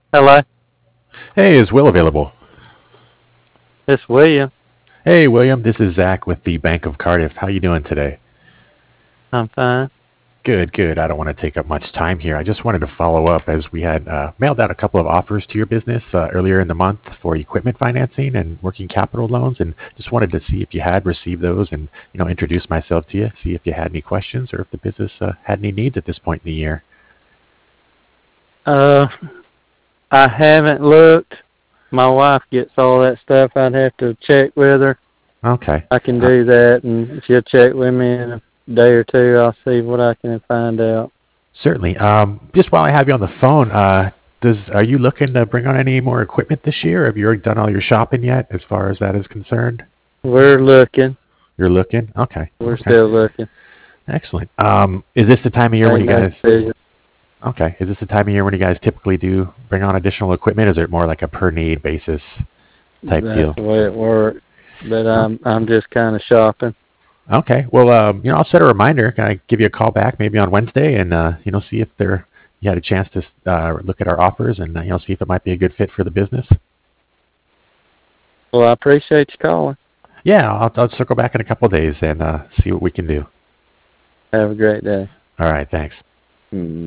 Hello, Hey, is Will available? it's William. Hey, William, this is Zach with the Bank of Cardiff. How you doing today? I'm fine. Good, good. I don't want to take up much time here. I just wanted to follow up as we had mailed out a couple of offers to your business earlier in the month for equipment financing and working capital loans, and just wanted to see if you had received those and introduce myself to you, see if you had any questions or if the business had any needs at this point in the year. Uh, I haven't looked. My wife gets all that stuff. I'd have to check with her. Okay. I can Uh, do that, and she'll check with me in a day or two. I'll see what I can find out. Certainly. Just while I have you on the phone, does are you looking to bring on any more equipment this year? Have you already done all your shopping yet, as far as that is concerned? We're looking. You're looking. Okay. We're Okay. still looking. Excellent. Is this the time of year when Ain't you no guys? decision. Okay. Is this the time of year when you guys typically do bring on additional equipment? Is it more like a per need basis type That's deal? the way it works. But Oh, I'm just kind of shopping. okay. Well, I'll set a reminder. Can I give you a call back maybe on Wednesday and see if there you had a chance to look at our offers and see if it might be a good fit for the business. Well, I appreciate you calling. Yeah, I'll circle back in a couple of days and see what we can do. Have a great day. All right, thanks. Mm.